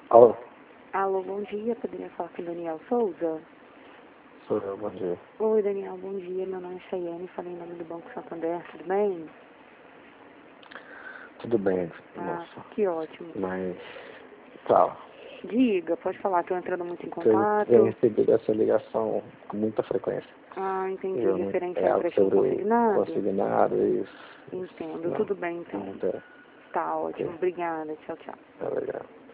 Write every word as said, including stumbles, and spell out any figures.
Alô? Alô, bom dia. Poderia falar com o Daniel Souza? Sou eu, bom dia. Oi, Daniel, bom dia. Meu nome é Chayane, falei em nome do Banco Santander, tudo bem? Tudo bem, Ah, moça. que ótimo. Mas, tá. Diga, pode falar, estou entrando muito em Eu tenho contato. recebido essa ligação com muita frequência. Ah, entendi. Eu não, Referente é ao algo empréstimo sobre consignado? consignado, isso. isso Entendo. não, Tudo bem, então. não tem. Tá ótimo. Ok. Obrigada. Tchau, tchau. Tá legal.